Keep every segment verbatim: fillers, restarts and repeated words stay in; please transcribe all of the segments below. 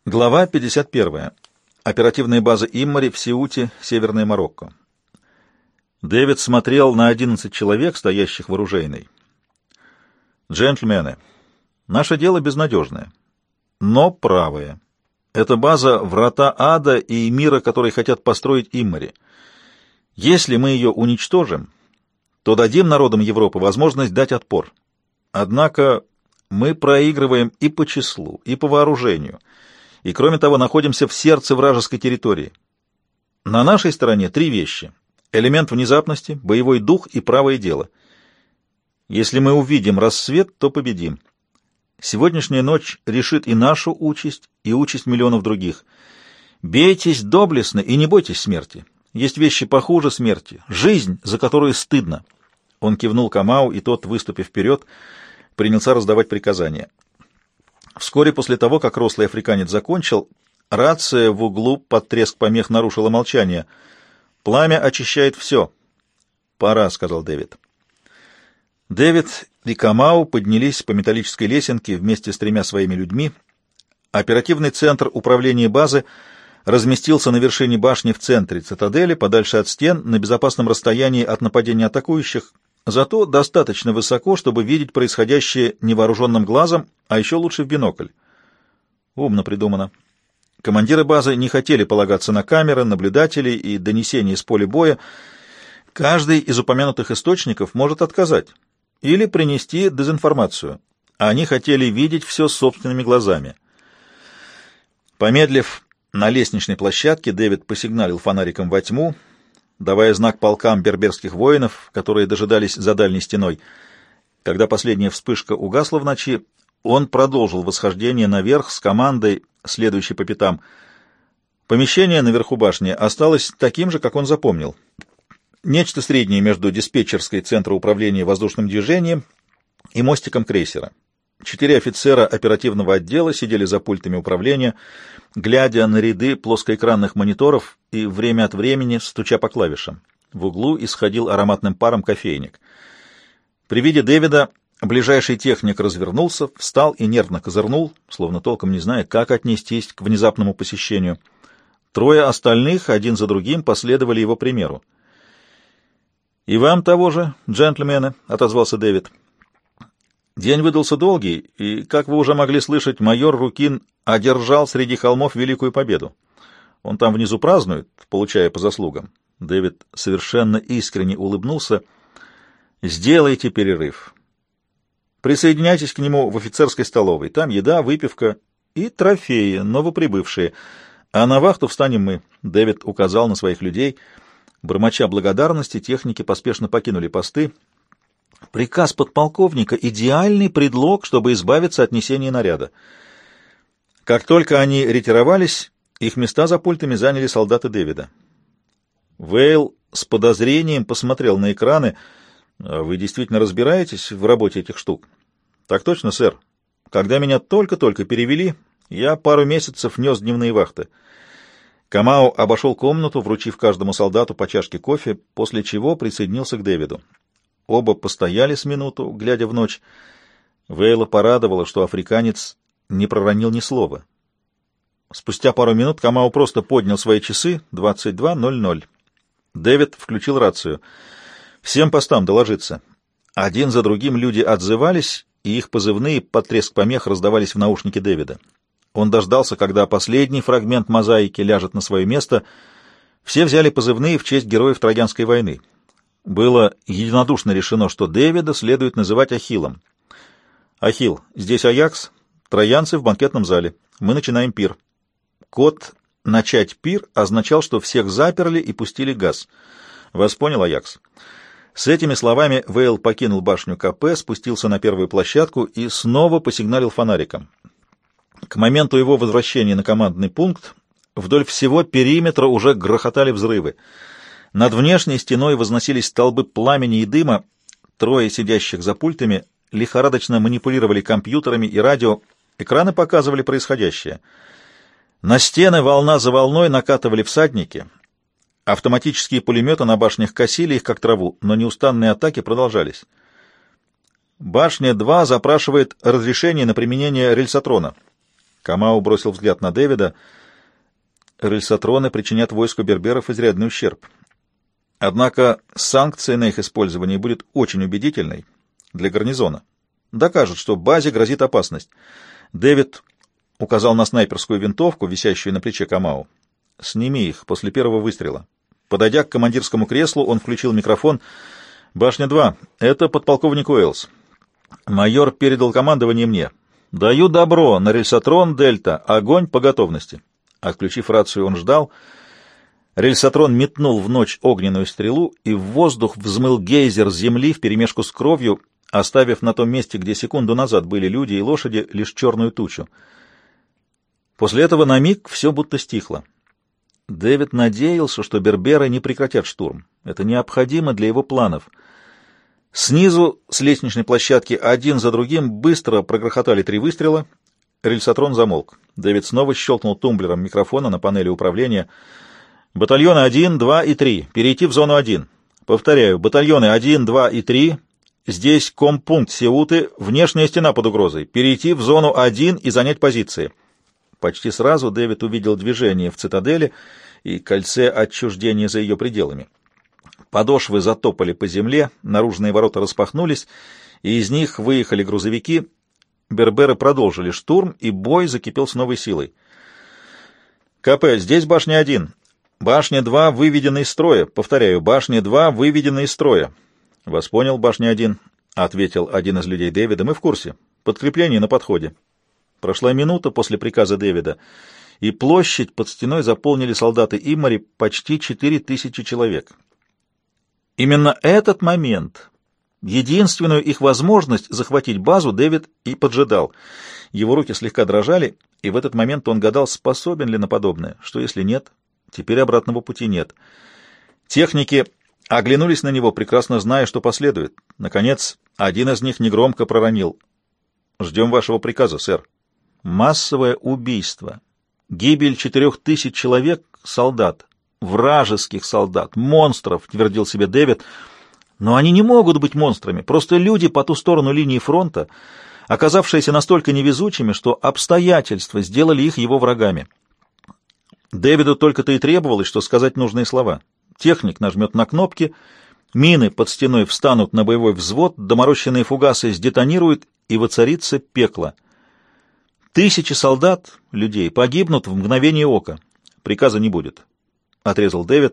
Глава пятьдесят первая. Оперативная база Иммари в Сеуте, Северное Марокко. Дэвид смотрел на одиннадцать человек, стоящих в оружейной. «Джентльмены, наше дело безнадежное, но правое. Это база — врата ада и мира, которые хотят построить Иммари. Если мы ее уничтожим, то дадим народам Европы возможность дать отпор. Однако мы проигрываем и по числу, и по вооружению, и, кроме того, находимся в сердце вражеской территории. На нашей стороне три вещи: элемент внезапности, боевой дух и правое дело. Если мы увидим рассвет, то победим. Сегодняшняя ночь решит и нашу участь, и участь миллионов других. Бейтесь доблестно и не бойтесь смерти. Есть вещи похуже смерти. Жизнь, за которую стыдно». Он кивнул Камау, и тот, выступив вперед, принялся раздавать приказания. Вскоре после того, как рослый африканец закончил, рация в углу под треск помех нарушила молчание. «Пламя очищает все». «Пора», — сказал Дэвид. Дэвид и Камау поднялись по металлической лесенке вместе с тремя своими людьми. Оперативный центр управления базы разместился на вершине башни в центре цитадели, подальше от стен, на безопасном расстоянии от нападения атакующих, зато достаточно высоко, чтобы видеть происходящее невооруженным глазом, а еще лучше в бинокль. Умно придумано. Командиры базы не хотели полагаться на камеры, наблюдателей и донесения с поля боя. Каждый из упомянутых источников может отказать или принести дезинформацию. Они хотели видеть все собственными глазами. Помедлив на лестничной площадке, Дэвид посигналил фонариком во тьму, давая знак полкам берберских воинов, которые дожидались за дальней стеной. Когда последняя вспышка угасла в ночи, он продолжил восхождение наверх с командой, следующей по пятам. Помещение наверху башни осталось таким же, как он запомнил. Нечто среднее между диспетчерской центра управления воздушным движением и мостиком крейсера. Четыре офицера оперативного отдела сидели за пультами управления, глядя на ряды плоскоэкранных мониторов и время от времени стуча по клавишам. В углу исходил ароматным паром кофейник. При виде Дэвида ближайший техник развернулся, встал и нервно козырнул, словно толком не зная, как отнестись к внезапному посещению. Трое остальных, один за другим, последовали его примеру. «И вам того же, джентльмены», — отозвался Дэвид. День выдался долгий, и, как вы уже могли слышать, майор Рукин одержал среди холмов великую победу. Он там внизу празднует, получая по заслугам. Дэвид совершенно искренне улыбнулся. «Сделайте перерыв. Присоединяйтесь к нему в офицерской столовой. Там еда, выпивка и трофеи, новоприбывшие. А на вахту встанем мы», — Дэвид указал на своих людей. Бормоча благодарности, техники поспешно покинули посты. Приказ подполковника — идеальный предлог, чтобы избавиться от несения наряда. Как только они ретировались, их места за пультами заняли солдаты Дэвида. Вейл с подозрением посмотрел на экраны. «Вы действительно разбираетесь в работе этих штук?» «Так точно, сэр. Когда меня только-только перевели, я пару месяцев нес дневные вахты». Камао обошел комнату, вручив каждому солдату по чашке кофе, после чего присоединился к Дэвиду. Оба постояли с минуту, глядя в ночь. Вейла порадовала, что африканец не проронил ни слова. Спустя пару минут Камао просто поднял свои часы. двадцать два ноль ноль. Дэвид включил рацию. «Всем постам доложиться». Один за другим люди отзывались, и их позывные под треск помех раздавались в наушнике Дэвида. Он дождался, когда последний фрагмент мозаики ляжет на свое место. Все взяли позывные в честь героев Троянской войны. Было единодушно решено, что Дэвида следует называть Ахиллом. «Ахилл, здесь Аякс, троянцы в банкетном зале. Мы начинаем пир». Код «начать пир» означал, что всех заперли и пустили газ. «Вас понял, Аякс?» С этими словами Вейл покинул башню КП, спустился на первую площадку и снова посигналил фонариком. К моменту его возвращения на командный пункт вдоль всего периметра уже грохотали взрывы. Над внешней стеной возносились столбы пламени и дыма. Трое сидящих за пультами лихорадочно манипулировали компьютерами и радио. Экраны показывали происходящее. На стены волна за волной накатывали всадники. Автоматические пулеметы на башнях косили их, как траву, но неустанные атаки продолжались. Башня два запрашивает разрешение на применение рельсотрона. Камау бросил взгляд на Дэвида. Рельсотроны причинят войску берберов изрядный ущерб. Однако санкция на их использование будет очень убедительной для гарнизона. Докажет, что базе грозит опасность. Дэвид указал на снайперскую винтовку, висящую на плече Камау. «Сними их после первого выстрела». Подойдя к командирскому креслу, он включил микрофон. «Башня два. Это подполковник Уэллс. Майор передал командование мне. Даю добро на рельсотрон Дельта. Огонь по готовности». Отключив рацию, он ждал. Рельсотрон метнул в ночь огненную стрелу, и в воздух взмыл гейзер земли вперемешку с кровью, оставив на том месте, где секунду назад были люди и лошади, лишь черную тучу. После этого на миг все будто стихло. Дэвид надеялся, что берберы не прекратят штурм. Это необходимо для его планов. Снизу, с лестничной площадки, один за другим быстро прогрохотали три выстрела. Рельсотрон замолк. Дэвид снова щелкнул тумблером микрофона на панели управления. «Батальоны один, два и три. Перейти в зону один. Повторяю, батальоны один, два и три. Здесь компункт Сеуты, внешняя стена под угрозой. Перейти в зону один и занять позиции». Почти сразу Дэвид увидел движение в цитадели и кольце отчуждения за ее пределами. Подошвы затопали по земле, наружные ворота распахнулись, и из них выехали грузовики. Берберы продолжили штурм, и бой закипел с новой силой. «КП, здесь башня один. Башня два выведена из строя. Повторяю, башня два выведена из строя». «Вас понял, башня один», — ответил один из людей Дэвида. «Мы в курсе. Подкрепление на подходе». Прошла минута после приказа Дэвида, и площадь под стеной заполнили солдаты Иммари, почти четыре тысячи человек. Именно этот момент, единственную их возможность захватить базу, Дэвид и поджидал. Его руки слегка дрожали, и в этот момент он гадал, способен ли на подобное. Что если нет? Теперь обратного пути нет. Техники оглянулись на него, прекрасно зная, что последует. Наконец, один из них негромко проронил: «Ждем вашего приказа, сэр». Массовое убийство, гибель четырех тысяч человек, солдат, вражеских солдат, монстров, твердил себе Дэвид. Но они не могут быть монстрами, просто люди по ту сторону линии фронта, оказавшиеся настолько невезучими, что обстоятельства сделали их его врагами. Дэвиду только-то и требовалось, что сказать нужные слова. Техник нажмет на кнопки, мины под стеной встанут на боевой взвод, доморощенные фугасы сдетонируют, и воцарится пекло. Тысячи солдат, людей, погибнут в мгновение ока. Приказа не будет, — отрезал Дэвид.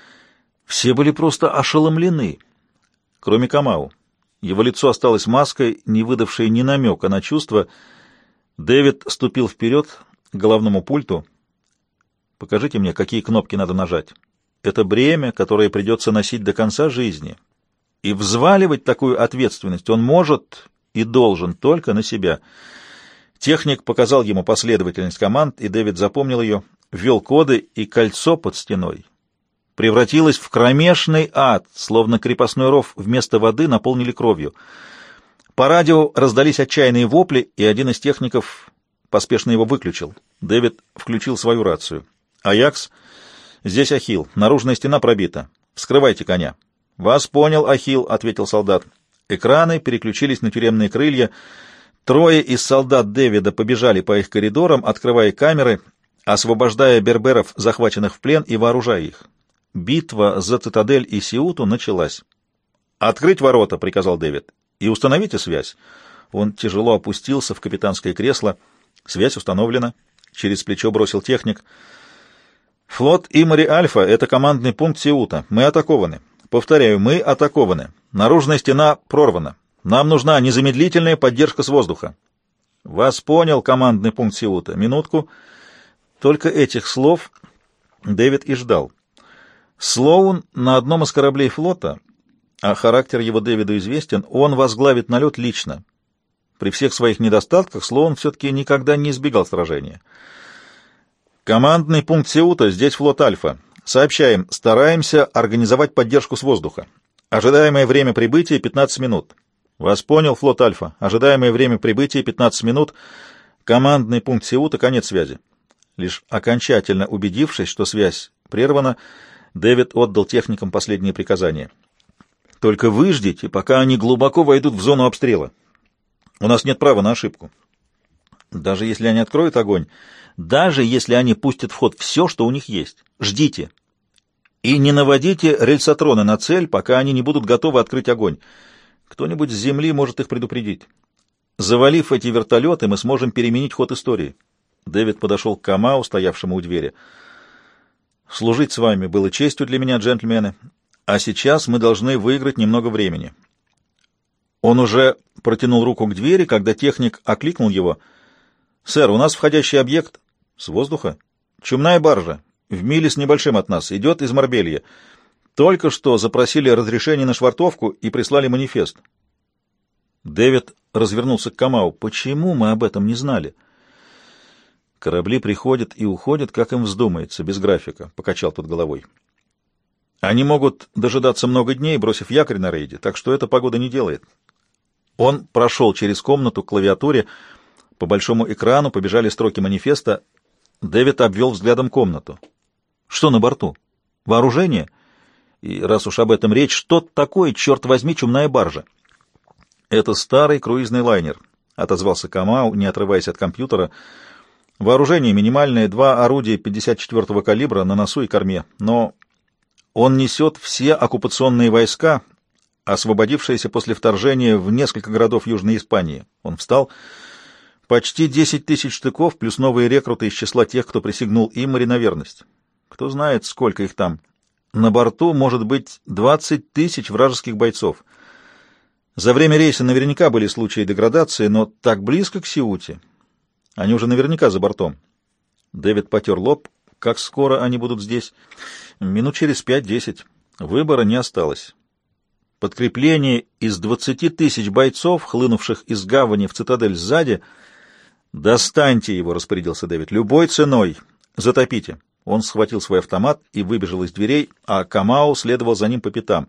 Все были просто ошеломлены, кроме Камау. Его лицо осталось маской, не выдавшей ни намека на чувства. Дэвид ступил вперед к головному пульту. «Покажите мне, какие кнопки надо нажать. Это бремя, которое придется носить до конца жизни. И взваливать такую ответственность он может и должен только на себя». Техник показал ему последовательность команд, и Дэвид запомнил ее, ввел коды, и кольцо под стеной превратилось в кромешный ад, словно крепостной ров вместо воды наполнили кровью. По радио раздались отчаянные вопли, и один из техников поспешно его выключил. Дэвид включил свою рацию. «Аякс, здесь Ахилл. Наружная стена пробита. Вскрывайте коня». «Вас понял, Ахилл», — ответил солдат. Экраны переключились на тюремные крылья. Трое из солдат Дэвида побежали по их коридорам, открывая камеры, освобождая берберов, захваченных в плен, и вооружая их. Битва за цитадель и Сеуту началась. «Открыть ворота», — приказал Дэвид, — «и установите связь». Он тяжело опустился в капитанское кресло. «Связь установлена», — через плечо бросил техник. «Флот Иммари Альфа — это командный пункт Сеута. Мы атакованы. Повторяю, мы атакованы. Наружная стена прорвана. Нам нужна незамедлительная поддержка с воздуха». «Вас понял, командный пункт Сеута. Минутку». Только этих слов Дэвид и ждал. Слоун на одном из кораблей флота, а характер его Дэвиду известен, он возглавит налет лично. При всех своих недостатках Слоун все-таки никогда не избегал сражения. «Командный пункт Сеута, здесь флот Альфа. Сообщаем, стараемся организовать поддержку с воздуха. Ожидаемое время прибытия — пятнадцать минут». «Вас понял, флот Альфа. Ожидаемое время прибытия — пятнадцать минут. Командный пункт Сеута, конец связи». Лишь окончательно убедившись, что связь прервана, Дэвид отдал техникам последние приказания. «Только выждите, пока они глубоко войдут в зону обстрела. У нас нет права на ошибку». Даже если они откроют огонь, даже если они пустят в ход все, что у них есть, ждите. И не наводите рельсотроны на цель, пока они не будут готовы открыть огонь. Кто-нибудь с земли может их предупредить. Завалив эти вертолеты, мы сможем переменить ход истории. Дэвид подошел к Камау, стоявшему у двери. «Служить с вами было честью для меня, джентльмены, а сейчас мы должны выиграть немного времени». Он уже протянул руку к двери, когда техник окликнул его. «Сэр, у нас входящий объект с воздуха. Чумная баржа, в миле с небольшим от нас, идет из Марбелья. Только что запросили разрешение на швартовку и прислали манифест». Дэвид развернулся к Камау. «Почему мы об этом не знали?» «Корабли приходят и уходят, как им вздумается, без графика», — покачал тот головой. «Они могут дожидаться много дней, бросив якорь на рейде, так что эта погода не делает». Он прошел через комнату к клавиатуре. По большому экрану побежали строки манифеста. Дэвид обвел взглядом комнату. «Что на борту? Вооружение? И раз уж об этом речь, что такое, черт возьми, чумная баржа?» «Это старый круизный лайнер», — отозвался Камау, не отрываясь от компьютера. «Вооружение минимальное, два орудия пятьдесят четвёртого калибра на носу и корме, но он несет все оккупационные войска, освободившиеся после вторжения в несколько городов Южной Испании». Он встал. «Почти десять тысяч штыков, плюс новые рекруты из числа тех, кто присягнул Иммари на верность. Кто знает, сколько их там. На борту может быть двадцать тысяч вражеских бойцов. За время рейса наверняка были случаи деградации, но так близко к Сеуте. Они уже наверняка за бортом». Дэвид потер лоб. «Как скоро они будут здесь?» «Минут через пять-десять. Выбора не осталось. Подкрепление из двадцати тысяч бойцов, хлынувших из гавани в цитадель сзади...» «Достаньте его», — распорядился Дэвид, — «любой ценой. Затопите». Он схватил свой автомат и выбежал из дверей, а Камау следовал за ним по пятам.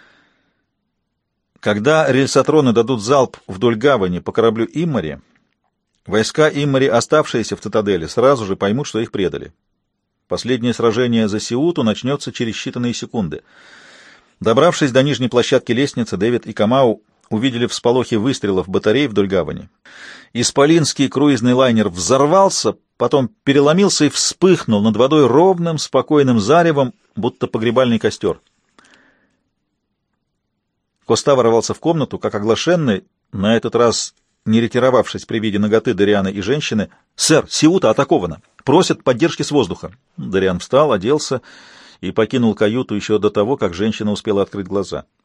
Когда рельсотроны дадут залп вдоль гавани по кораблю Иммари, войска Иммари, оставшиеся в цитадели, сразу же поймут, что их предали. Последнее сражение за Сеуту начнется через считанные секунды. Добравшись до нижней площадки лестницы, Дэвид и Камау увидели всполохи выстрелов батарей вдоль гавани. Исполинский круизный лайнер взорвался, потом переломился и вспыхнул над водой ровным, спокойным заревом, будто погребальный костер. Коста ворвался в комнату, как оглашенный, на этот раз не ретировавшись при виде наготы Дориана и женщины. «Сэр, Сеута атакована! Просят поддержки с воздуха!» Дориан встал, оделся и покинул каюту еще до того, как женщина успела открыть глаза.